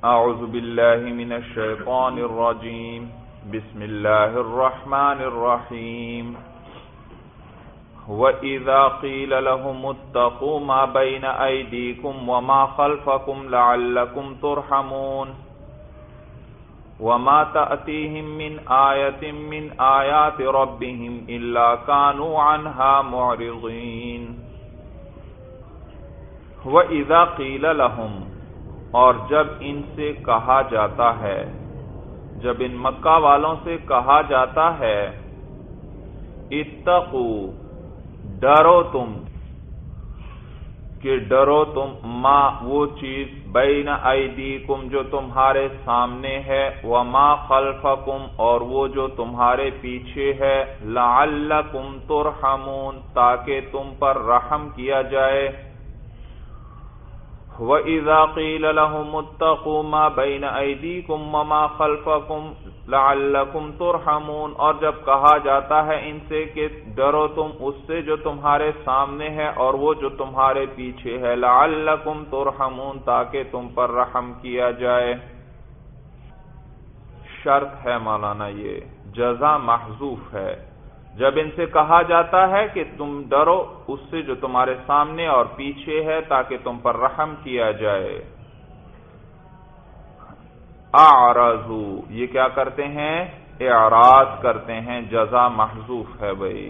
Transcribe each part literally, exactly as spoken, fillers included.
اعوذ باللہ من الشیطان الرجیم بسم اللہ الرحمن الرحیم وَإِذَا قِيلَ لَهُمُ اتَّقُوا مَا بَيْنَ أَيْدِيكُمْ وَمَا خَلْفَكُمْ لَعَلَّكُمْ تُرْحَمُونَ وَمَا تَأْتِيهِمْ مِنْ آيَةٍ مِنْ آيَاتِ رَبِّهِمْ إِلَّا كَانُوا عَنْهَا مُعْرِضِينَ وَإِذَا قِيلَ لَهُمْ، اور جب ان سے کہا جاتا ہے، جب ان مکہ والوں سے کہا جاتا ہے اتقوا، ڈرو تم، کہ ڈرو تم، ما وہ چیز، بین ایدیکم جو تمہارے سامنے ہے، وما خلفکم اور وہ جو تمہارے پیچھے ہے، لعلکم ترحمون تاکہ تم پر رحم کیا جائے۔ وَإِذَا قِيلَ لَهُمُ اتَّقُوا مَا بَيْنَ أَيْدِيكُمْ وَمَا خَلْفَكُمْ لَعَلَّكُمْ تُرْحَمُونَ اور جب کہا جاتا ہے ان سے کہ ڈرو تم اس سے جو تمہارے سامنے ہے اور وہ جو تمہارے پیچھے ہے، لَعَلَّكُمْ تُرْحَمُونَ تاکہ تم پر رحم کیا جائے۔ شرط ہے مولانا، یہ جزا محذوف ہے۔ جب ان سے کہا جاتا ہے کہ تم ڈرو اس سے جو تمہارے سامنے اور پیچھے ہے تاکہ تم پر رحم کیا جائے، اعرضوا، یہ کیا کرتے ہیں؟ اعراض کرتے ہیں، جزا محذوف ہے بھائی۔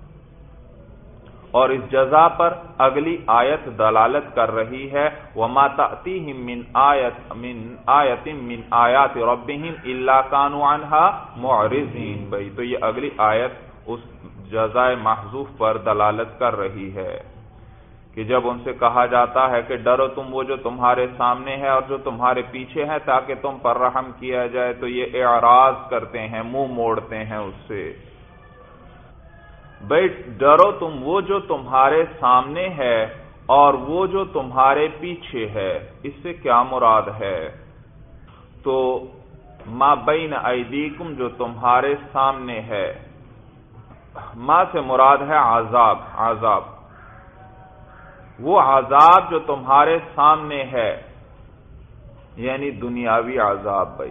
اور اس جزا پر اگلی آیت دلالت کر رہی ہے، وَمَا تَأْتِيهِم مِّنْ آیَةٍ مِّنْ آیَةٍ مِّنْ آیَاتِ رَبِّهِمْ إِلَّا كَانُوا عَنْهَا مُعْرِضِينَ بھائی، تو یہ اگلی آیت اس جزائے محذوف پر دلالت کر رہی ہے کہ جب ان سے کہا جاتا ہے کہ ڈرو تم وہ جو تمہارے سامنے ہے اور جو تمہارے پیچھے ہے تاکہ تم پر رحم کیا جائے، تو یہ اعراض کرتے ہیں، منہ موڑتے ہیں اس سے۔ بھائی ڈرو تم وہ جو تمہارے سامنے ہے اور وہ جو تمہارے پیچھے ہے، اس سے کیا مراد ہے؟ تو ما بین ایدیکم جو تمہارے سامنے ہے، ما سے مراد ہے عذاب، عذاب، وہ عذاب جو تمہارے سامنے ہے یعنی دنیاوی عذاب بھائی۔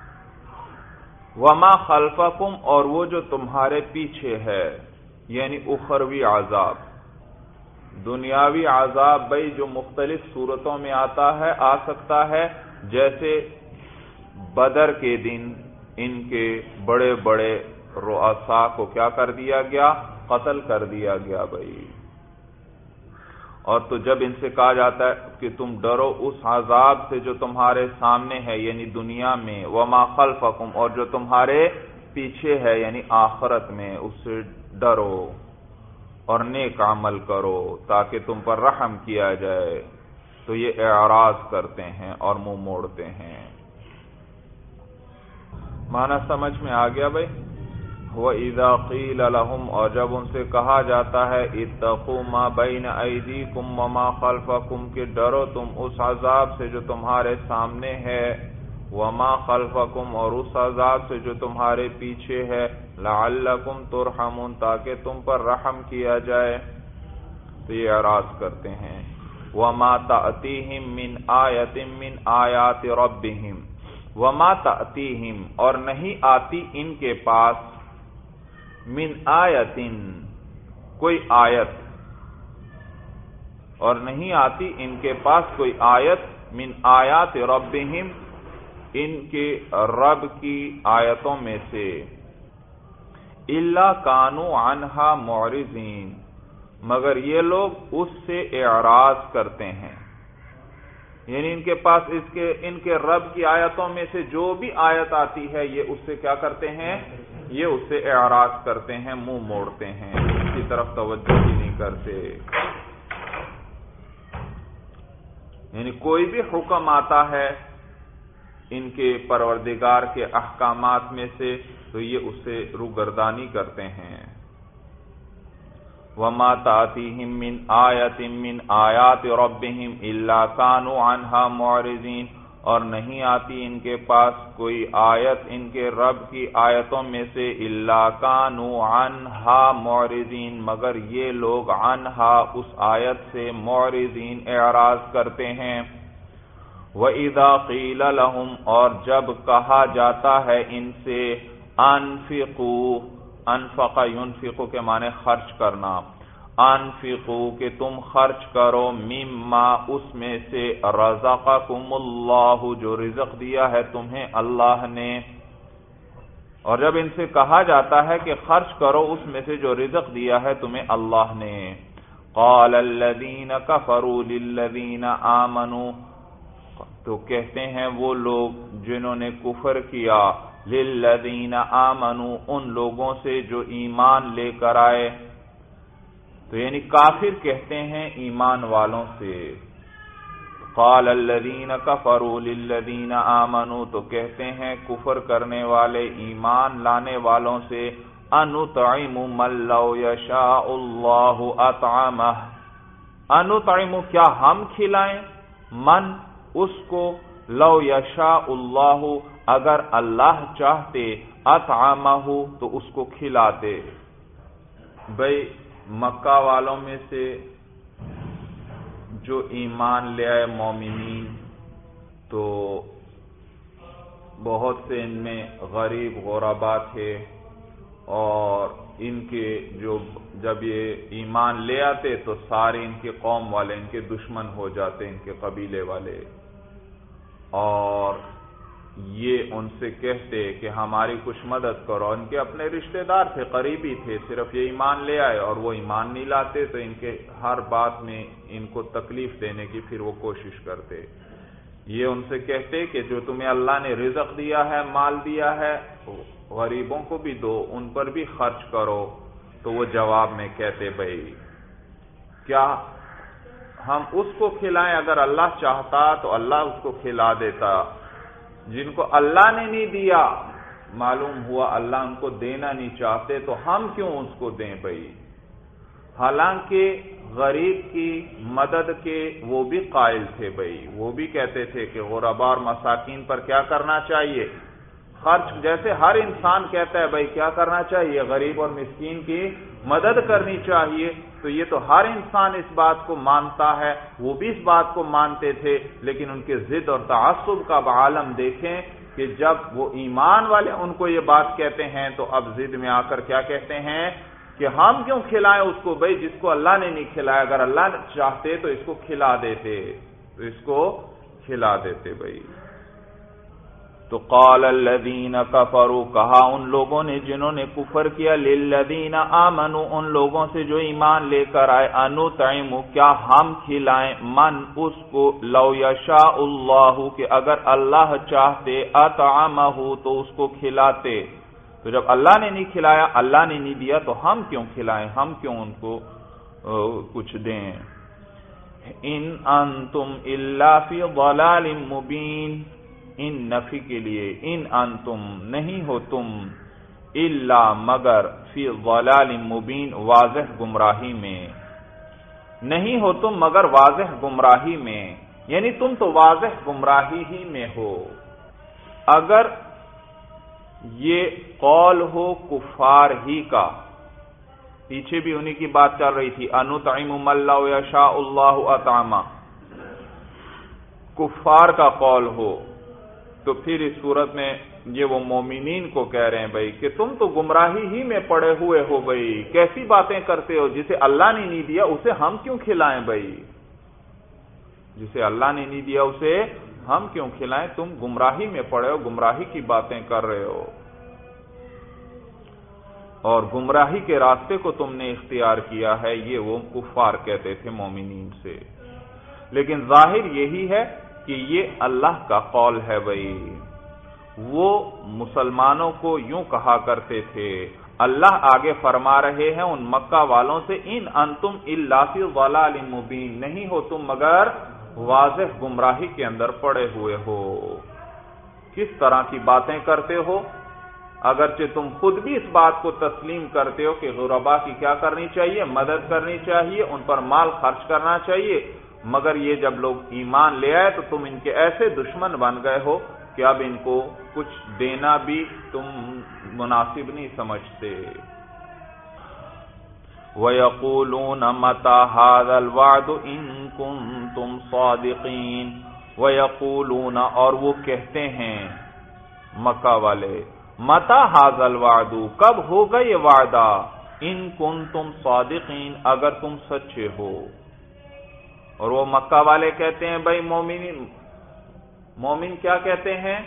وما خلفکم اور وہ جو تمہارے پیچھے ہے یعنی اخروی عذاب۔ دنیاوی عذاب بھائی جو مختلف صورتوں میں آتا ہے، آ سکتا ہے، جیسے بدر کے دن ان کے بڑے بڑے رؤساء کو کیا کر دیا گیا؟ قتل کر دیا گیا بھائی۔ اور تو جب ان سے کہا جاتا ہے کہ تم ڈرو اس عذاب سے جو تمہارے سامنے ہے یعنی دنیا میں، وما خلفکم اور جو تمہارے پیچھے ہے یعنی آخرت میں، اس سے ڈرو اور نیک عمل کرو تاکہ تم پر رحم کیا جائے، تو یہ اعراض کرتے ہیں اور منہ موڑتے ہیں۔ معنی سمجھ میں آ گیا بھائی؟ وَإِذَا قِيلَ لَهُمْ اور جب ان سے کہا جاتا ہے اتقوا ما بین ایدیکم وما خلفکم کہ ڈرو تم اس عذاب سے جو تمہارے سامنے ہے، وما خلفکم اور اس عذاب سے جو تمہارے پیچھے ہے، لعلکم ترحمون تاکہ تم پر رحم کیا جائے، تو یہ اعراض کرتے ہیں۔ وما تأتیہم من آیۃ من آیات ربہم، وما تأتیہم اور نہیں آتی ان کے پاس، من آیتن کوئی آیت، اور نہیں آتی ان کے پاس کوئی آیت، من آیات ربہم ان کے رب کی آیتوں میں سے، الا کانوا عنہا معرضین مگر یہ لوگ اس سے اعراض کرتے ہیں، یعنی ان کے پاس اس کے ان کے رب کی آیتوں میں سے جو بھی آیت آتی ہے یہ اس سے کیا کرتے ہیں؟ یہ اس سے اعراض کرتے ہیں، منہ موڑتے ہیں، اس کی طرف توجہ ہی نہیں کرتے۔ یعنی کوئی بھی حکم آتا ہے ان کے پروردگار کے احکامات میں سے تو یہ اس سے روگردانی کرتے ہیں۔ وما تأتیہم من آیۃ من آیات ربہم الا کانوا عنہا معرضین اور نہیں آتی ان کے پاس کوئی آیت ان کے رب کی آیتوں میں سے، الا کانوا عنہا معرضین مگر یہ لوگ عنہا اس آیت سے معرضین اعراض کرتے ہیں۔ وَإِذَا قِيلَ لَهُمْ اور جب کہا جاتا ہے ان سے انفقوا، انفق ينفق کے معنی خرچ کرنا، انفقوا کہ تم خرچ کرو، مما اس میں سے، رزقکم اللہ جو رزق دیا ہے تمہیں اللہ نے۔ اور جب ان سے کہا جاتا ہے کہ خرچ کرو اس میں سے جو رزق دیا ہے تمہیں اللہ نے، قال الذین کفروا للذین آمنوا تو کہتے ہیں وہ لوگ جنہوں نے کفر کیا، للذین آمنوا ان لوگوں سے جو ایمان لے کر آئے، تو یعنی کافر کہتے ہیں ایمان والوں سے، قال الذین کفروا للذین آمنوا تو کہتے ہیں کفر کرنے والے ایمان لانے والوں سے، انطعم من لو یشاء اللہ اطعمہ، انطعم کیا ہم کھلائیں، من اس کو، لو یشاء اللہ اگر اللہ چاہتے، اطعمہ تو اس کو کھلاتے۔ بھئی مکہ والوں میں سے جو ایمان لے آئے مومنین تو بہت سے ان میں غریب غربا تھے، اور ان کے جو جب یہ ایمان لے آتے تو سارے ان کے قوم والے ان کے دشمن ہو جاتے، ان کے قبیلے والے، اور یہ ان سے کہتے کہ ہماری کچھ مدد کرو۔ ان کے اپنے رشتہ دار تھے، قریبی تھے، صرف یہ ایمان لے آئے اور وہ ایمان نہیں لاتے، تو ان کے ہر بات میں ان کو تکلیف دینے کی پھر وہ کوشش کرتے۔ یہ ان سے کہتے کہ جو تمہیں اللہ نے رزق دیا ہے، مال دیا ہے، غریبوں کو بھی دو، ان پر بھی خرچ کرو۔ تو وہ جواب میں کہتے بھائی کیا ہم اس کو کھلائیں، اگر اللہ چاہتا تو اللہ اس کو کھلا دیتا، جن کو اللہ نے نہیں دیا، معلوم ہوا اللہ ان کو دینا نہیں چاہتے، تو ہم کیوں اس کو دیں بھائی؟ حالانکہ غریب کی مدد کے وہ بھی قائل تھے بھائی، وہ بھی کہتے تھے کہ غربا اور مساکین پر کیا کرنا چاہیے، خرچ، جیسے ہر انسان کہتا ہے بھائی کیا کرنا چاہیے، غریب اور مسکین کی مدد کرنی چاہیے، تو یہ تو ہر انسان اس بات کو مانتا ہے، وہ بھی اس بات کو مانتے تھے، لیکن ان کے ضد اور تعصب کا عالم دیکھیں کہ جب وہ ایمان والے ان کو یہ بات کہتے ہیں تو اب ضد میں آ کر کیا کہتے ہیں کہ ہم کیوں کھلائیں اس کو بھائی جس کو اللہ نے نہیں کھلایا، اگر اللہ چاہتے تو اس کو کھلا دیتے، تو اس کو کھلا دیتے بھائی۔ تو قال الذین کفروا کہا ان لوگوں نے جنہوں نے کفر کیا، للذین آمنوا ان لوگوں سے جو ایمان لے کر آئے، انطعم کیا ہم کھلائیں، من اس کو، لو یشاء اللہ کہ اگر اللہ چاہتے، اطعمہ تو اس کو کھلاتے، تو جب اللہ نے نہیں کھلایا، اللہ نے نہیں دیا، تو ہم کیوں کھلائیں، ہم کیوں ان کو کچھ دیں۔ ان انتم الا فی ضلال مبین، ان نفی کے لیے، ان انتم نہیں ہو تم، الا مگر، فی ضلال مبین واضح گمراہی میں، نہیں ہو تم مگر واضح گمراہی میں، یعنی تم تو واضح گمراہی ہی میں ہو۔ اگر یہ قول ہو کفار ہی کا، پیچھے بھی انہی کی بات چل رہی تھی، انطعم من لو یشاء اللہ اطعمہ، کفار کا قول ہو تو پھر اس صورت میں یہ وہ مومنین کو کہہ رہے ہیں بھائی کہ تم تو گمراہی ہی میں پڑے ہوئے ہو بھائی، کیسی باتیں کرتے ہو، جسے اللہ نے نہیں دیا اسے ہم کیوں کھلائیں بھائی، جسے اللہ نے نہیں دیا اسے ہم کیوں کھلائیں، تم گمراہی میں پڑے ہو، گمراہی کی باتیں کر رہے ہو، اور گمراہی کے راستے کو تم نے اختیار کیا ہے، یہ وہ کفار کہتے تھے مومنین سے۔ لیکن ظاہر یہی ہے کہ یہ اللہ کا قول ہے بھائی، وہ مسلمانوں کو یوں کہا کرتے تھے، اللہ آگے فرما رہے ہیں ان مکہ والوں سے، ان انتم الا فی ضلال مبین، نہیں ہو تم مگر واضح گمراہی کے اندر پڑے ہوئے ہو۔ کس طرح کی باتیں کرتے ہو، اگرچہ تم خود بھی اس بات کو تسلیم کرتے ہو کہ غربا کی کیا کرنی چاہیے، مدد کرنی چاہیے، ان پر مال خرچ کرنا چاہیے، مگر یہ جب لوگ ایمان لے آئے تو تم ان کے ایسے دشمن بن گئے ہو کہ اب ان کو کچھ دینا بھی تم مناسب نہیں سمجھتے۔ وَيَقُولُونَ مَتَى هَذَا الْوَعْدُ إِن كُنتُمْ صَادِقِينَ وَيَقُولُونَ اور وہ کہتے ہیں مکہ والے مَتَى هَذَا الْوَعْدُ کب ہوگا یہ وعدہ ان کنتم صادقین اگر تم سچے ہو. اور وہ مکہ والے کہتے ہیں بھائی مومنین مومن کیا کہتے ہیں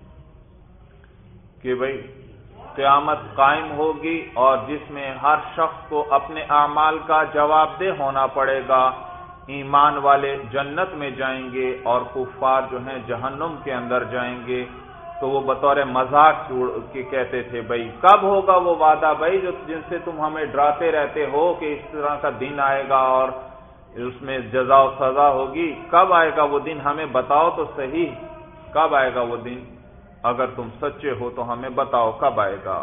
کہ بھائی قیامت قائم ہوگی اور جس میں ہر شخص کو اپنے اعمال کا جواب دہ ہونا پڑے گا. ایمان والے جنت میں جائیں گے اور کفار جو ہیں جہنم کے اندر جائیں گے. تو وہ بطور مذاق کے کہتے تھے بھائی کب ہوگا وہ وعدہ بھائی جو جن سے تم ہمیں ڈراتے رہتے ہو کہ اس طرح کا دن آئے گا اور اس میں جزا و سزا ہوگی. کب آئے گا وہ دن ہمیں بتاؤ تو صحیح. کب آئے گا وہ دن اگر تم سچے ہو تو ہمیں بتاؤ کب آئے گا.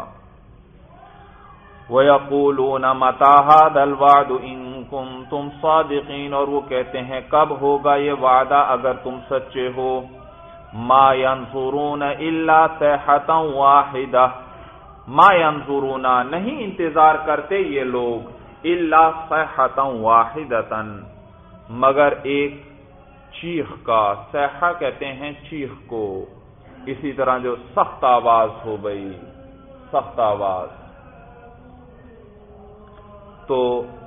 وَيَقُولُونَ مَتَى هَذَا الْوَعْدُ إِن كُنتُمْ صَادِقِينَ اور وہ کہتے ہیں کب ہوگا یہ وعدہ اگر تم سچے ہو. مَا يَنظُرُونَ إِلَّا صَيْحَةً وَاحِدَةً مَا يَنظُرُونَ نہیں انتظار کرتے یہ لوگ إِلَّا صَيْحَةً وَاحِدَةً مگر ایک چیخ کا. صیحہ کہتے ہیں چیخ کو. اسی طرح جو سخت آواز ہو گئی سخت آواز. تو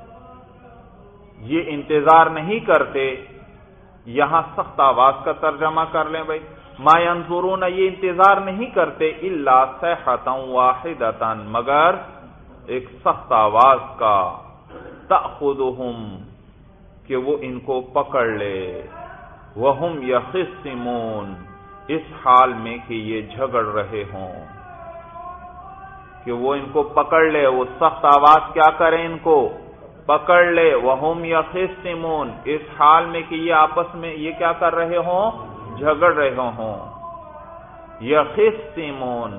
یہ انتظار نہیں کرتے. یہاں سخت آواز کا ترجمہ کر لیں بھائی. ما ينظرون یہ انتظار نہیں کرتے الا صیحۃ واحدۃ مگر ایک سخت آواز کا. تأخذهم کہ وہ ان کو پکڑ لے. وهم يخصمون اس حال میں کہ یہ جھگڑ رہے ہوں. کہ وہ ان کو پکڑ لے. وہ سخت آواز کیا کرے ان کو پکڑ لے. وَهُمْ يَخِصِّمُونَ اس حال میں کہ یہ آپس میں یہ کیا کر رہے ہوں جھگڑ رہے ہوں. یخصمون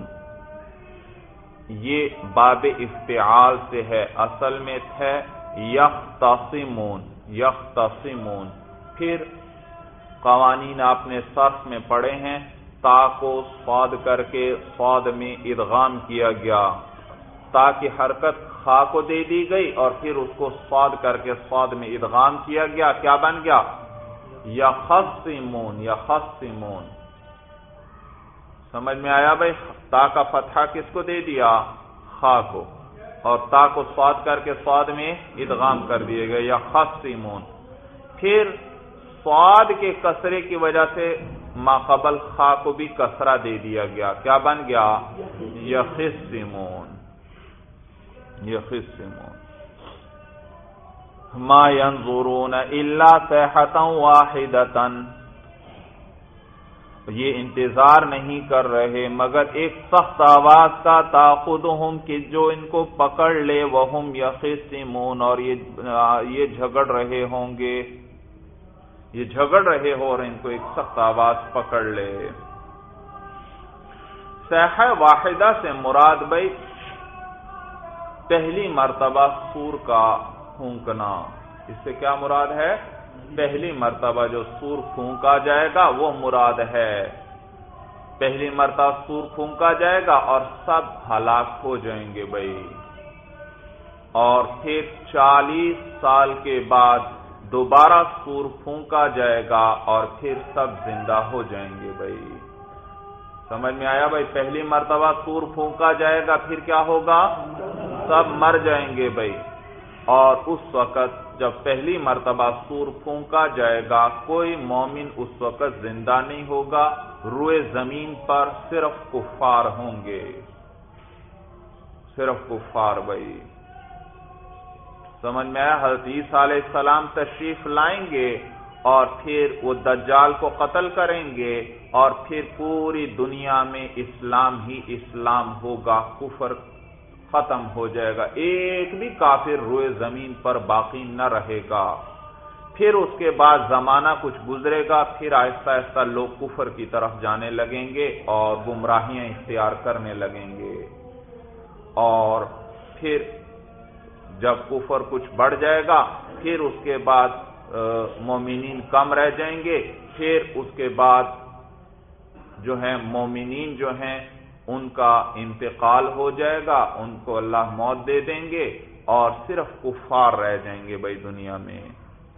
یہ باب افتعال سے ہے. اصل میں ہے یختصمون یختصمون. پھر قوانین آپ نے صرف میں پڑھے ہیں. تا کو صاد کر کے صاد میں ادغام کیا گیا. تا کی حرکت خا کو دے دی گئی اور پھر اس کو صاد کر کے صاد میں ادغام کیا گیا. کیا بن گیا یخصمون یخصمون. سمجھ میں آیا بھائی. تا کا فتحہ کس کو دے دیا خا کو اور تا کو صاد کر کے صاد میں ادغام کر دیے گئے یخصمون. پھر صاد کے کسرے کی وجہ سے ما قبل خا کو بھی کسرہ دے دیا گیا. کیا بن گیا یخصمون یخصمون. ما ينظرون الا صیحۃ واحدۃ یہ انتظار نہیں کر رہے مگر ایک سخت آواز کا. تاخذهم کہ جو ان کو پکڑ لے. وهم يخصمون اور یہ یہ جھگڑ رہے ہوں گے یہ جھگڑ رہے ہو اور ان کو ایک سخت آواز پکڑ لے. صیحہ واحدہ سے مراد بھائی پہلی مرتبہ سور کا پھونکنا. اس سے کیا مراد ہے پہلی مرتبہ جو سور پھونکا جائے گا وہ مراد ہے. پہلی مرتبہ سور پھونکا جائے گا اور سب ہلاک ہو جائیں گے بھائی. اور پھر چالیس سال کے بعد دوبارہ سور پھونکا جائے گا اور پھر سب زندہ ہو جائیں گے بھائی. سمجھ میں آیا بھائی. پہلی مرتبہ سور پھونکا جائے گا پھر کیا ہوگا سب مر جائیں گے بھائی. اور اس وقت جب پہلی مرتبہ سور پھونکا جائے گا کوئی مومن اس وقت زندہ نہیں ہوگا. روئے زمین پر صرف کفار ہوں گے صرف کفار بھائی. سمجھ میں آیا. حضرت عیسیٰ علیہ السلام تشریف لائیں گے اور پھر وہ دجال کو قتل کریں گے اور پھر پوری دنیا میں اسلام ہی اسلام ہوگا. کفر ختم ہو جائے گا. ایک بھی کافر روئے زمین پر باقی نہ رہے گا. پھر اس کے بعد زمانہ کچھ گزرے گا. پھر آہستہ آہستہ لوگ کفر کی طرف جانے لگیں گے اور گمراہیاں اختیار کرنے لگیں گے. اور پھر جب کفر کچھ بڑھ جائے گا پھر اس کے بعد مومنین کم رہ جائیں گے. پھر اس کے بعد جو ہیں مومنین جو ہیں ان کا انتقال ہو جائے گا. ان کو اللہ موت دے دیں گے اور صرف کفار رہ جائیں گے بھائی دنیا میں.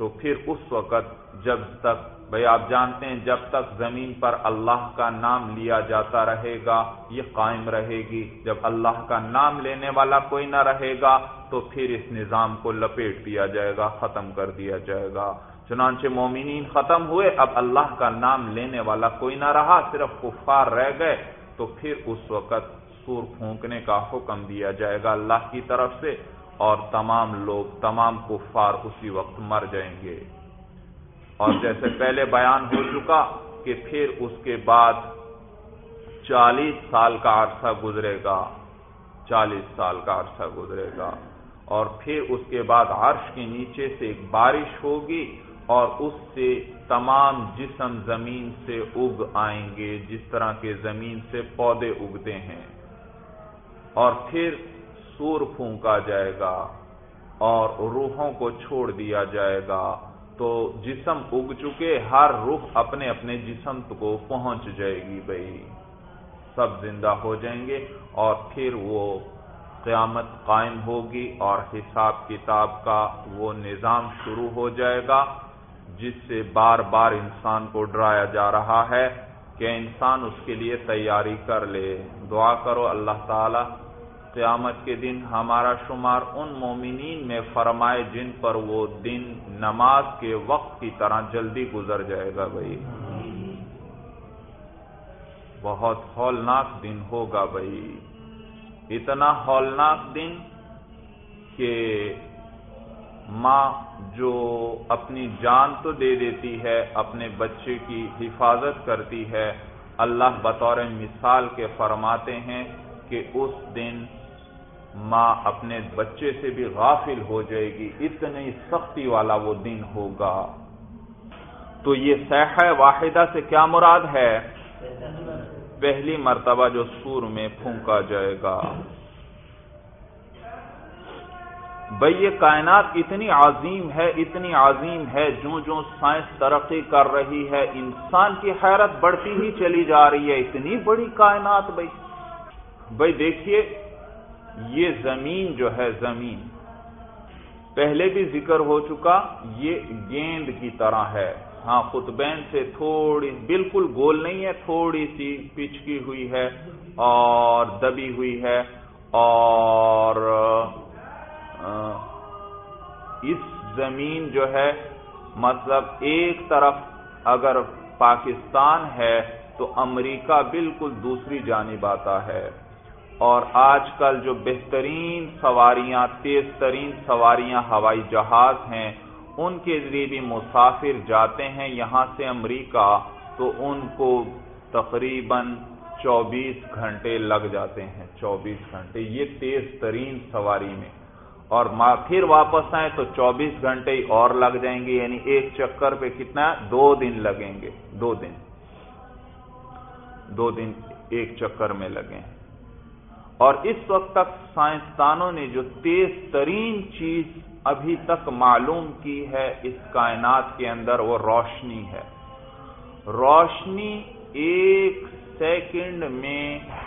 تو پھر اس وقت جب تک بھئی آپ جانتے ہیں جب تک زمین پر اللہ کا نام لیا جاتا رہے گا یہ قائم رہے گی، جب اللہ کا نام لینے والا کوئی نہ رہے گا تو پھر اس نظام کو لپیٹ دیا جائے گا، ختم کر دیا جائے گا۔ چنانچہ مومنین ختم ہوئے، اب اللہ کا نام لینے والا کوئی نہ رہا، صرف کفار رہ گئے، تو پھر اس وقت سور پھونکنے کا حکم دیا جائے گا اللہ کی طرف سے، اور تمام لوگ تمام کفار اسی وقت مر جائیں گے۔ اور جیسے پہلے بیان ہو چکا کہ پھر اس کے بعد چالیس سال کا عرصہ گزرے گا، چالیس سال کا عرصہ گزرے گا، اور پھر اس کے بعد عرش کے نیچے سے ایک بارش ہوگی اور اس سے تمام جسم زمین سے اگ آئیں گے، جس طرح کے زمین سے پودے اگتے ہیں، اور پھر سور پھونکا جائے گا اور روحوں کو چھوڑ دیا جائے گا، تو جسم اگ چکے ہر روح اپنے اپنے جسم کو پہنچ جائے گی، بھئی سب زندہ ہو جائیں گے، اور پھر وہ قیامت قائم ہوگی اور حساب کتاب کا وہ نظام شروع ہو جائے گا جس سے بار بار انسان کو ڈرایا جا رہا ہے کہ انسان اس کے لیے تیاری کر لے۔ دعا کرو اللہ تعالی قیامت کے دن ہمارا شمار ان مومنین میں فرمائے جن پر وہ دن نماز کے وقت کی طرح جلدی گزر جائے گا۔ بھائی بہت ہولناک دن ہوگا، بھائی اتنا ہولناک دن کہ ماں جو اپنی جان تو دے دیتی ہے، اپنے بچے کی حفاظت کرتی ہے، اللہ بطور مثال کے فرماتے ہیں کہ اس دن ماں اپنے بچے سے بھی غافل ہو جائے گی، اتنی سختی والا وہ دن ہوگا۔ تو یہ صیحہ واحدہ سے کیا مراد ہے؟ پہلی مرتبہ جو سور میں پھونکا جائے گا۔ بھئی یہ کائنات اتنی عظیم ہے، اتنی عظیم ہے، جو جو سائنس ترقی کر رہی ہے انسان کی حیرت بڑھتی ہی چلی جا رہی ہے، اتنی بڑی کائنات۔ بھئی بھئی دیکھیے یہ زمین جو ہے، زمین پہلے بھی ذکر ہو چکا، یہ گیند کی طرح ہے، ہاں قطبین سے تھوڑی بالکل گول نہیں ہے، تھوڑی سی پچکی ہوئی ہے اور دبی ہوئی ہے، اور اس زمین جو ہے مطلب ایک طرف اگر پاکستان ہے تو امریکہ بالکل دوسری جانب آتا ہے، اور آج کل جو بہترین سواریاں، تیز ترین سواریاں ہوائی جہاز ہیں، ان کے ذریعے بھی مسافر جاتے ہیں یہاں سے امریکہ، تو ان کو تقریباً چوبیس گھنٹے لگ جاتے ہیں، چوبیس گھنٹے یہ تیز ترین سواری میں، اور پھر واپس آئیں تو چوبیس گھنٹے اور لگ جائیں گے، یعنی ایک چکر پہ کتنا؟ دو دن لگیں گے، دو دن دو دن ایک چکر میں لگیں۔ اور اس وقت تک سائنسدانوں نے جو تیز ترین چیز ابھی تک معلوم کی ہے اس کائنات کے اندر، وہ روشنی ہے۔ روشنی ایک سیکنڈ میں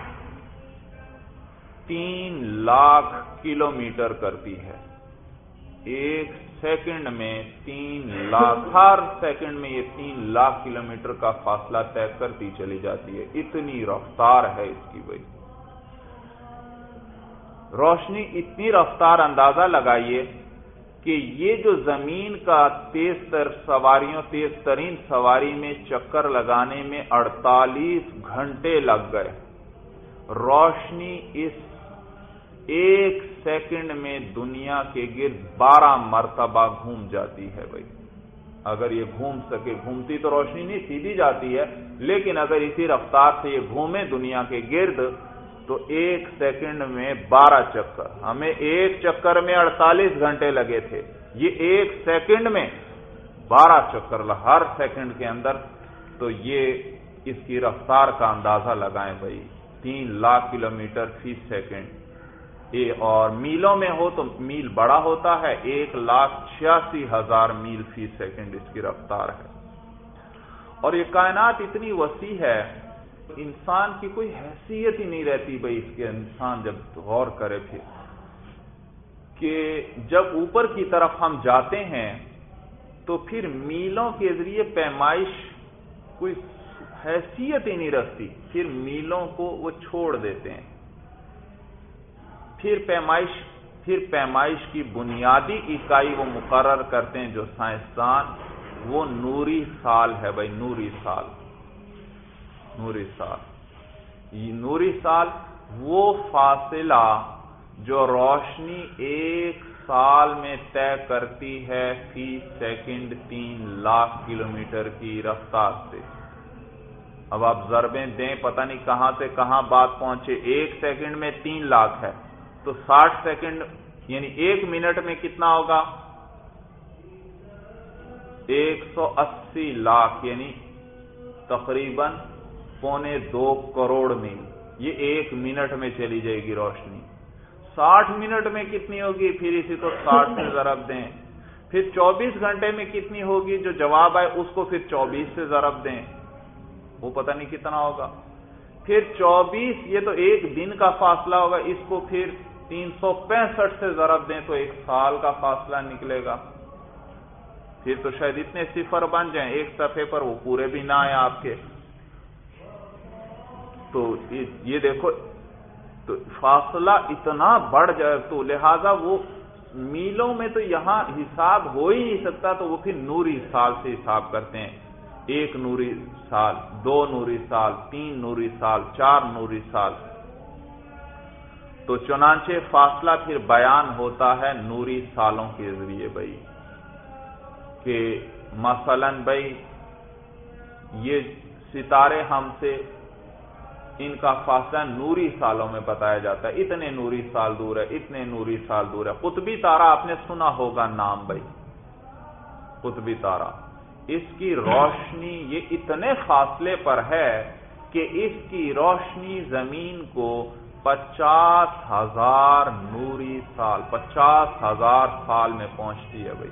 تین لاکھ کلومیٹر کرتی ہے، ایک سیکنڈ میں تین لاکھ، ہر سیکنڈ میں یہ تین لاکھ کلومیٹر کا فاصلہ طے کرتی چلی جاتی ہے، اتنی رفتار ہے اس کی۔ بھائی روشنی اتنی رفتار، اندازہ لگائیے کہ یہ جو زمین کا تیز تر سواریوں تیز ترین سواری میں چکر لگانے میں اڑتالیس گھنٹے لگ گئے، روشنی اس ایک سیکنڈ میں دنیا کے گرد بارہ مرتبہ گھوم جاتی ہے۔ بھائی اگر یہ گھوم سکے، گھومتی تو روشنی نہیں سیدھی جاتی ہے، لیکن اگر اسی رفتار سے یہ گھومے دنیا کے گرد تو ایک سیکنڈ میں بارہ چکر، ہمیں ایک چکر میں اڑتالیس گھنٹے لگے تھے، یہ ایک سیکنڈ میں بارہ چکر ہر سیکنڈ کے اندر، تو یہ اس کی رفتار کا اندازہ لگائیں بھائی، تین لاکھ کلومیٹر فی سیکنڈ، اور میلوں میں ہو تو میل بڑا ہوتا ہے، ایک لاکھ چھیاسی ہزار میل فی سیکنڈ اس کی رفتار ہے۔ اور یہ کائنات اتنی وسیع ہے، انسان کی کوئی حیثیت ہی نہیں رہتی بھائی اس کے، انسان جب غور کرے پھر کہ جب اوپر کی طرف ہم جاتے ہیں تو پھر میلوں کے ذریعے پیمائش کوئی حیثیت ہی نہیں رکھتی، پھر میلوں کو وہ چھوڑ دیتے ہیں۔ پھر پیمائش پھر پیمائش کی بنیادی اکائی وہ مقرر کرتے ہیں جو سائنسدان، وہ نوری سال ہے بھائی، نوری سال نوری سال یہ نوری سال وہ فاصلہ جو روشنی ایک سال میں طے کرتی ہے فی سیکنڈ تین لاکھ کلومیٹر کی رفتار سے۔ اب آپ ضربیں دیں، پتہ نہیں کہاں سے کہاں بات پہنچے، ایک سیکنڈ میں تین لاکھ ہے تو ساٹھ سیکنڈ یعنی ایک منٹ میں کتنا ہوگا؟ ایک سو اسی لاکھ، یعنی تقریباً پونے دو کروڑ میل، یہ ایک منٹ میں چلی جائے گی روشنی۔ ساٹھ منٹ میں کتنی ہوگی؟ پھر اسی کو ساٹھ سے ضرب دیں۔ پھر چوبیس گھنٹے میں کتنی ہوگی؟ جو جواب آئے اس کو پھر چوبیس سے ضرب دیں، وہ پتہ نہیں کتنا ہوگا۔ پھر چوبیس، یہ تو ایک دن کا فاصلہ ہوگا، اس کو پھر تین سو پینسٹھ سے ضرب دیں تو ایک سال کا فاصلہ نکلے گا۔ پھر تو شاید اتنے صفر بن جائیں ایک صفحے پر، وہ پورے بھی نہ آئے آپ کے۔ تو یہ دیکھو، تو فاصلہ اتنا بڑھ جائے، تو لہذا وہ میلوں میں تو یہاں حساب ہو ہی نہیں سکتا، تو وہ پھر نوری سال سے حساب کرتے ہیں۔ ایک نوری سال، دو نوری سال، تین نوری سال، چار نوری سال۔ تو چنانچہ فاصلہ پھر بیان ہوتا ہے نوری سالوں کے ذریعے بھائی، کہ مثلاً بھائی یہ ستارے ہم سے، ان کا فاصلہ نوری سالوں میں بتایا جاتا ہے، اتنے نوری سال دور ہے، اتنے نوری سال دور ہے۔ قطبی تارہ آپ نے سنا ہوگا نام بھائی، قطبی تارہ، اس کی روشنی یہ اتنے فاصلے پر ہے کہ اس کی روشنی زمین کو پچاس ہزار نوری سال پچاس ہزار سال میں پہنچتی ہے بھائی۔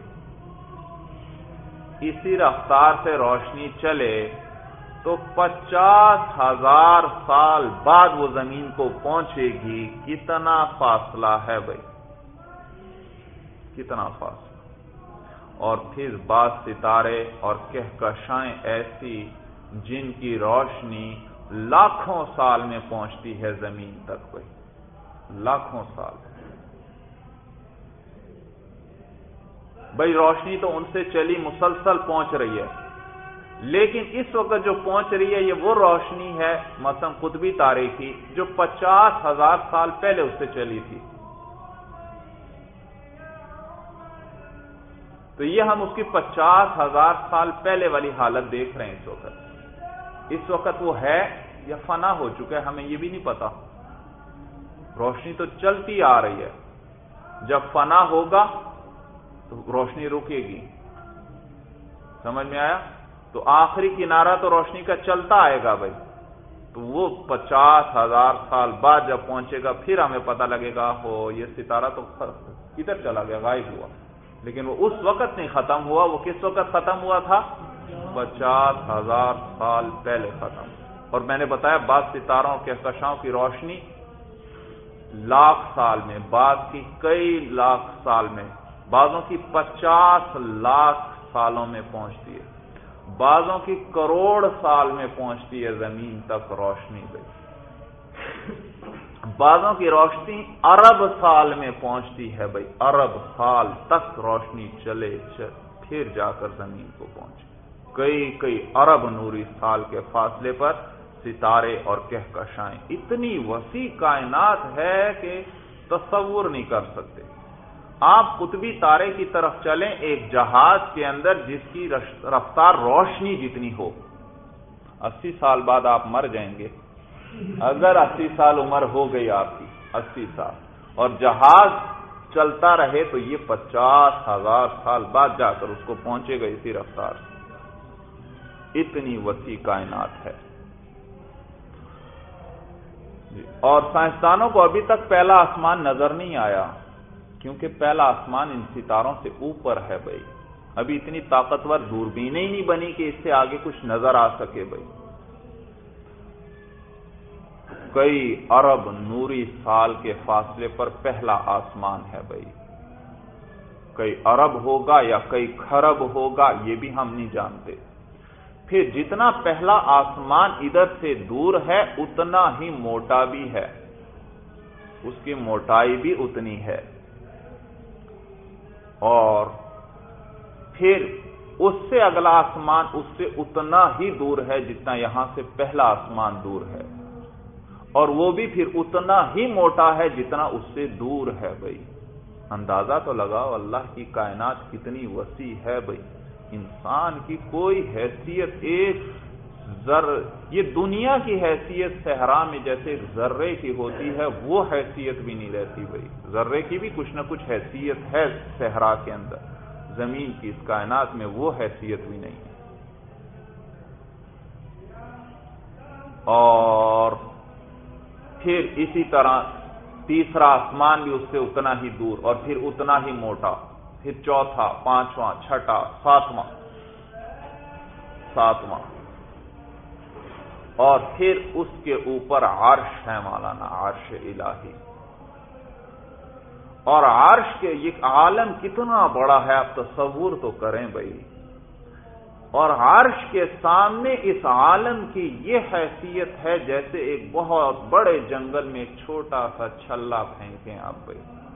اسی رفتار سے روشنی چلے تو پچاس ہزار سال بعد وہ زمین کو پہنچے گی۔ کتنا فاصلہ ہے بھائی، کتنا فاصلہ۔ اور پھر بعض ستارے اور کہکشائیں ایسی جن کی روشنی لاکھوں سال میں پہنچتی ہے زمین تک بھائی، لاکھوں سال۔ بھائی روشنی تو ان سے چلی مسلسل پہنچ رہی ہے، لیکن اس وقت جو پہنچ رہی ہے یہ وہ روشنی ہے مثلا قطبی تارے کی جو پچاس ہزار سال پہلے اس سے چلی تھی۔ تو یہ ہم اس کی پچاس ہزار سال پہلے والی حالت دیکھ رہے ہیں اس وقت۔ اس وقت وہ ہے یا فنا ہو چکا ہے ہمیں یہ بھی نہیں پتا، روشنی تو چلتی آ رہی ہے، جب فنا ہوگا تو روشنی رکے گی، سمجھ میں آیا؟ تو آخری کنارہ تو روشنی کا چلتا آئے گا بھائی، تو وہ پچاس ہزار سال بعد جب پہنچے گا پھر ہمیں پتہ لگے گا ہو یہ ستارہ تو کدھر چلا گیا، غائب ہوا۔ لیکن وہ اس وقت نہیں ختم ہوا، وہ کس وقت ختم ہوا تھا؟ پچاس ہزار سال پہلے ختم۔ اور میں نے بتایا بعض ستاروں اور کہکشاؤں کی روشنی لاکھ سال میں، بعض کی کئی لاکھ سال میں، بعضوں کی پچاس لاکھ سالوں میں پہنچتی ہے، بعضوں کی کروڑ سال میں پہنچتی ہے زمین تک روشنی گئی، بعضوں کی روشنی ارب سال میں پہنچتی ہے بھائی، ارب سال تک روشنی چلے چل پھر جا کر زمین کو پہنچے۔ کئی کئی ارب نوری سال کے فاصلے پر ستارے اور کہکشائیں، اتنی وسیع کائنات ہے کہ تصور نہیں کر سکتے۔ آپ قطبی تارے کی طرف چلیں ایک جہاز کے اندر جس کی رفتار روشنی جتنی ہو، اسی سال بعد آپ مر جائیں گے اگر اسی سال عمر ہو گئی آپ کی، اسی سال، اور جہاز چلتا رہے تو یہ پچاس ہزار سال بعد جا کر اس کو پہنچے گا اسی رفتار سے۔ اتنی وسیع کائنات ہے اور سائنسدانوں کو ابھی تک پہلا آسمان نظر نہیں آیا، کیونکہ پہلا آسمان ان ستاروں سے اوپر ہے بھائی، ابھی اتنی طاقتور دوربینیں ہی نہیں بنی کہ اس سے آگے کچھ نظر آ سکے بھائی۔ کئی ارب نوری سال کے فاصلے پر پہلا آسمان ہے بھائی۔ کئی ارب ہوگا یا کئی کھرب ہوگا یہ بھی ہم نہیں جانتے۔ پھر جتنا پہلا آسمان ادھر سے دور ہے اتنا ہی موٹا بھی ہے، اس کی موٹائی بھی اتنی ہے، اور پھر اس سے اگلا آسمان اس سے اتنا ہی دور ہے جتنا یہاں سے پہلا آسمان دور ہے، اور وہ بھی پھر اتنا ہی موٹا ہے جتنا اس سے دور ہے۔ بھائی اندازہ تو لگاؤ اللہ کی کائنات کتنی وسیع ہے۔ بھائی انسان کی کوئی حیثیت ایک ذرہ، یہ دنیا کی حیثیت صحرا میں جیسے ذرے کی ہوتی ہے وہ حیثیت بھی نہیں رہتی۔ بھائی ذرے کی بھی کچھ نہ کچھ حیثیت ہے صحرا کے اندر، زمین کی اس کائنات میں وہ حیثیت بھی نہیں ہے۔ اور پھر اسی طرح تیسرا آسمان بھی اس سے اتنا ہی دور اور پھر اتنا ہی موٹا، پھر چوتھا، پانچواں، چھٹا، ساتواں ساتواں اور پھر اس کے اوپر عرش ہے مولانا، عرش الہی۔ اور عرش کے یہ عالم کتنا بڑا ہے آپ تصور تو کریں بھائی، اور عرش کے سامنے اس عالم کی یہ حیثیت ہے جیسے ایک بہت بڑے جنگل میں ایک چھوٹا سا چھلا پھینکیں آپ بھائی،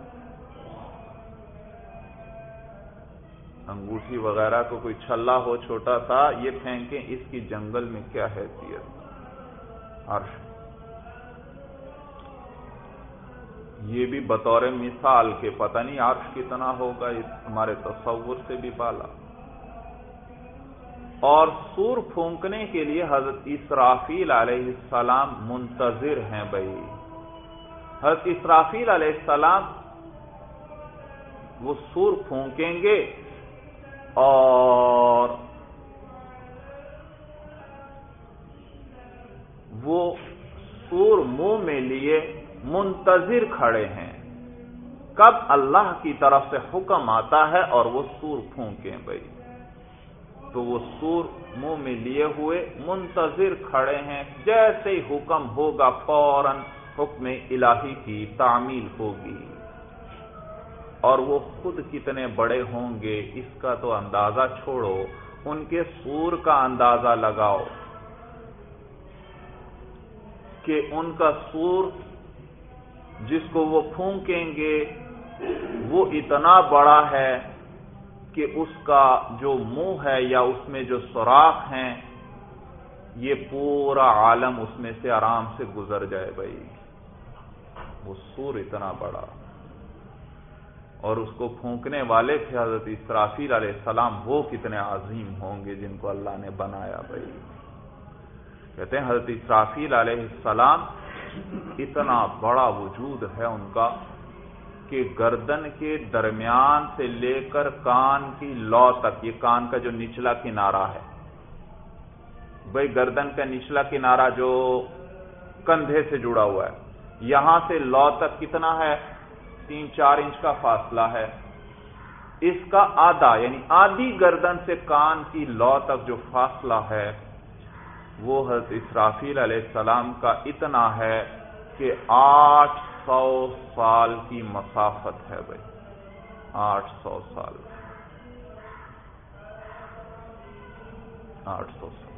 انگوٹھی وغیرہ کو کوئی چھلا ہو چھوٹا سا یہ پھینکیں، اس کی جنگل میں کیا حیثیت عرش۔ یہ بھی بطور مثال کے پتہ نہیں عرش کتنا ہوگا، اس ہمارے تصور سے بھی بالا۔ اور سور پھونکنے کے لیے حضرت اسرافیل علیہ السلام منتظر ہیں بھائی۔ حضرت اسرافیل علیہ السلام وہ سور پھونکیں گے اور وہ سور منہ میں لیے منتظر کھڑے ہیں کب اللہ کی طرف سے حکم آتا ہے اور وہ سور پھونکیں بھائی، تو وہ سور منہ میں لیے ہوئے منتظر کھڑے ہیں، جیسے ہی حکم ہوگا فوراً حکم الہی کی تعمیل ہوگی۔ اور وہ خود کتنے بڑے ہوں گے اس کا تو اندازہ چھوڑو، ان کے سور کا اندازہ لگاؤ کہ ان کا سور جس کو وہ پھونکیں گے وہ اتنا بڑا ہے کہ اس کا جو منہ ہے یا اس میں جو سوراخ ہیں یہ پورا عالم اس میں سے آرام سے گزر جائے بھائی، وہ سور اتنا بڑا۔ اور اس کو پھونکنے والے تھے حضرت اسرافیل علیہ السلام، وہ کتنے عظیم ہوں گے جن کو اللہ نے بنایا بھائی۔ کہتے ہیں حضرت اسرافیل علیہ السلام اتنا بڑا وجود ہے ان کا کہ گردن کے درمیان سے لے کر کان کی لو تک، یہ کان کا جو نچلا کنارہ ہے بھائی، گردن کا نچلا کنارہ جو کندھے سے جڑا ہوا ہے، یہاں سے لو تک کتنا ہے؟ تین چار انچ کا فاصلہ ہے، اس کا آدھا یعنی آدھی گردن سے کان کی لو تک جو فاصلہ ہے وہ حضرت اسرافیل علیہ السلام کا اتنا ہے کہ آٹھ سو سال کی مسافت ہے بھائی، آٹھ سو سال آٹھ سو سال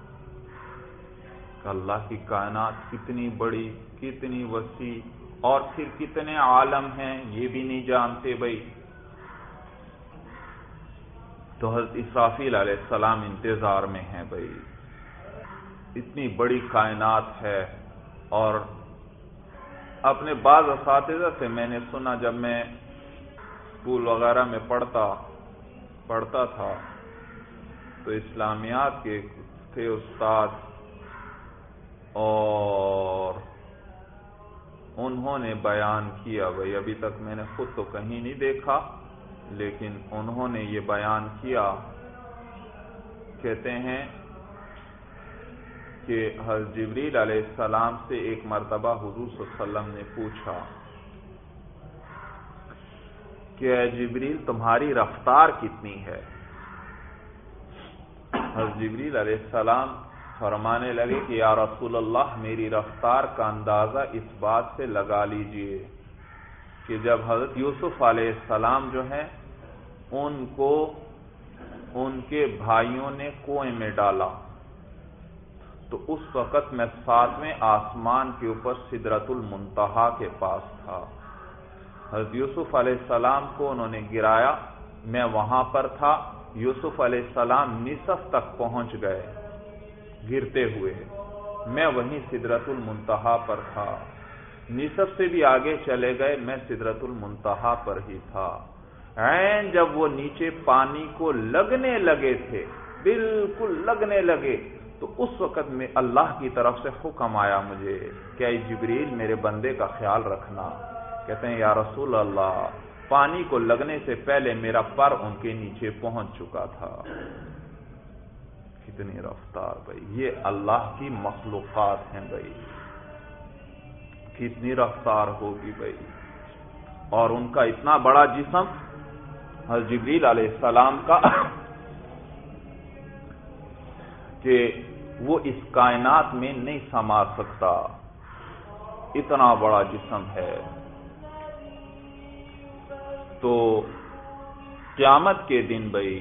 اللہ کی کائنات کتنی بڑی، کتنی وسیع، اور پھر کتنے عالم ہیں یہ بھی نہیں جانتے بھائی۔ تو حضرت اسرافیل علیہ السلام انتظار میں ہیں بھائی، اتنی بڑی کائنات ہے۔ اور اپنے بعض اساتذہ سے میں نے سنا، جب میں اسکول وغیرہ میں پڑھتا پڑھتا تھا تو اسلامیات کے تھے استاد، اور انہوں نے بیان کیا بھائی، ابھی تک میں نے خود تو کہیں نہیں دیکھا لیکن انہوں نے یہ بیان کیا، کہتے ہیں کہ حضرت جبریل علیہ السلام سے ایک مرتبہ حضور صلی اللہ علیہ وسلم نے پوچھا کہ اے جبریل تمہاری رفتار کتنی ہے؟ حضرت جبریل علیہ السلام فرمانے لگے کہ یا رسول اللہ میری رفتار کا اندازہ اس بات سے لگا لیجئے کہ جب حضرت یوسف علیہ السلام جو ہیں ان کو ان کے بھائیوں نے کنویں میں ڈالا، تو اس وقت میں ساتویں آسمان کے اوپر سدرۃ المنتہا کے پاس تھا۔ حضرت یوسف علیہ السلام کو انہوں نے گرایا، میں وہاں پر تھا۔ یوسف علیہ السلام نصف تک پہنچ گئے گرتے ہوئے، میں وہیں سدرۃ المنتہا پر تھا۔ نصف سے بھی آگے چلے گئے، میں سدرۃ المنتہا پر ہی تھا۔ عین جب وہ نیچے پانی کو لگنے لگے تھے، بالکل لگنے لگے، تو اس وقت میں اللہ کی طرف سے حکم آیا مجھے کہ اے جبریل میرے بندے کا خیال رکھنا۔ کہتے ہیں یا رسول اللہ، پانی کو لگنے سے پہلے میرا پر ان کے نیچے پہنچ چکا تھا۔ کتنی رفتار بھائی، یہ اللہ کی مخلوقات ہیں بھائی، کتنی رفتار ہوگی بھائی۔ اور ان کا اتنا بڑا جسم حضرت جبریل علیہ السلام کا کہ وہ اس کائنات میں نہیں سما سکتا، اتنا بڑا جسم ہے۔ تو قیامت کے دن بھائی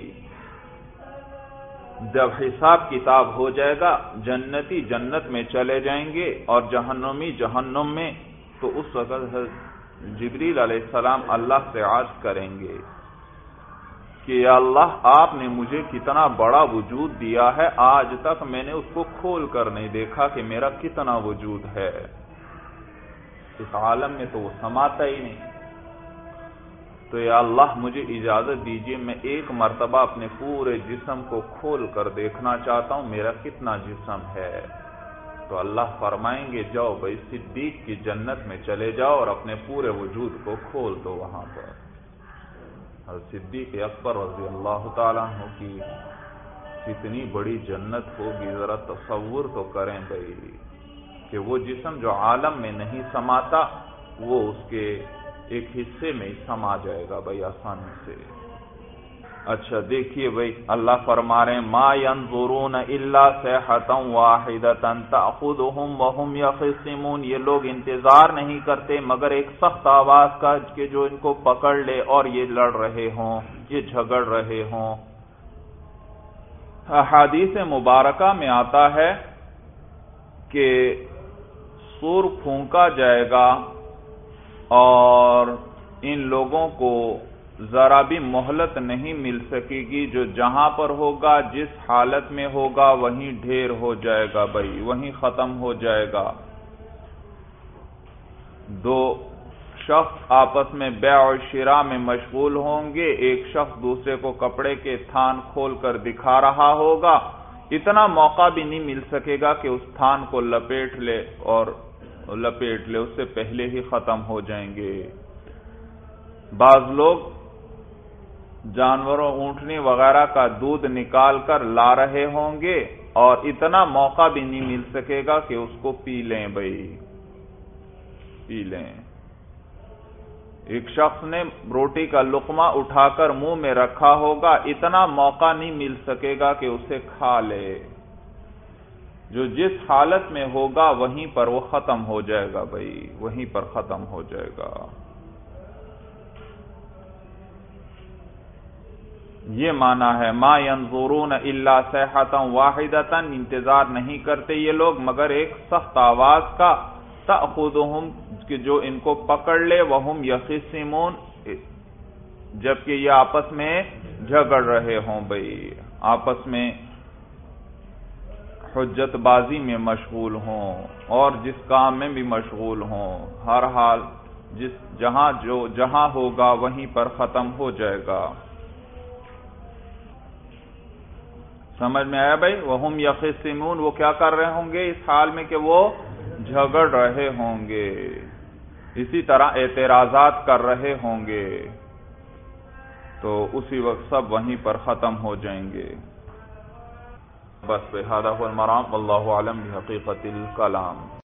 جب حساب کتاب ہو جائے گا، جنتی جنت میں چلے جائیں گے اور جہنمی جہنم میں، تو اس وقت جبریل علیہ السلام اللہ سے عرض کریں گے کہ یا اللہ آپ نے مجھے کتنا بڑا وجود دیا ہے، آج تک میں نے اس کو کھول کر نہیں دیکھا کہ میرا کتنا وجود ہے۔ اس عالم میں تو وہ سماتا ہی نہیں، تو یا اللہ مجھے اجازت دیجیے میں ایک مرتبہ اپنے پورے جسم کو کھول کر دیکھنا چاہتا ہوں میرا کتنا جسم ہے۔ تو اللہ فرمائیں گے جاؤ بھائی صدیق کی جنت میں چلے جاؤ اور اپنے پورے وجود کو کھول دو وہاں پر۔ حضرت صدیق اکبر رضی اللہ تعالیٰ عنہ کی کتنی بڑی جنت ہوگی، ذرا تصور تو کریں بھائی کہ وہ جسم جو عالم میں نہیں سماتا وہ اس کے ایک حصے میں سما جائے گا بھائی آسانی سے۔ اچھا دیکھیے بھائی اللہ فرما رہے ہیں ما ينظرون الا صيحة واحدة تأخذهم وهم يخصمون، یہ لوگ انتظار نہیں کرتے مگر ایک سخت آواز کا کہ جو ان کو پکڑ لے اور یہ لڑ رہے ہوں، یہ جھگڑ رہے ہوں۔ احادیث مبارکہ میں آتا ہے کہ سور پھونکا جائے گا اور ان لوگوں کو ذرا بھی مہلت نہیں مل سکے گی، جو جہاں پر ہوگا جس حالت میں ہوگا وہیں ڈھیر ہو جائے گا بھائی، وہیں ختم ہو جائے گا۔ دو شخص آپس میں بیع و شراء میں مشغول ہوں گے، ایک شخص دوسرے کو کپڑے کے تھان کھول کر دکھا رہا ہوگا، اتنا موقع بھی نہیں مل سکے گا کہ اس تھان کو لپیٹ لے اور لپیٹ لے، اس سے پہلے ہی ختم ہو جائیں گے۔ بعض لوگ جانوروں اونٹنی وغیرہ کا دودھ نکال کر لا رہے ہوں گے اور اتنا موقع بھی نہیں مل سکے گا کہ اس کو پی لیں بھائی، پی لیں۔ ایک شخص نے روٹی کا لقمہ اٹھا کر منہ میں رکھا ہوگا، اتنا موقع نہیں مل سکے گا کہ اسے کھا لے، جو جس حالت میں ہوگا وہیں پر وہ ختم ہو جائے گا بھائی، وہیں پر ختم ہو جائے گا۔ یہ معنی ہے ما ينظرون الا صيحة واحدة، انتظار نہیں کرتے یہ لوگ مگر ایک سخت آواز کا، تأخذهم کہ جو ان کو پکڑ لے، وهم يخصمون جبکہ یہ آپس میں جھگڑ رہے ہوں بھائی، آپس میں حجت بازی میں مشغول ہوں اور جس کام میں بھی مشغول ہوں، ہر حال جس جہاں جو جہاں ہوگا وہیں پر ختم ہو جائے گا۔ سمجھ میں آیا بھائی؟ وَهُمْ يَخِصِّمُونَ، وہ کیا کر رہے ہوں گے اس حال میں کہ وہ جھگڑ رہے ہوں گے، اسی طرح اعتراضات کر رہے ہوں گے، تو اسی وقت سب وہیں پر ختم ہو جائیں گے۔ بس بہذا هو المرام واللہ اعلم بحقیقت الکلام۔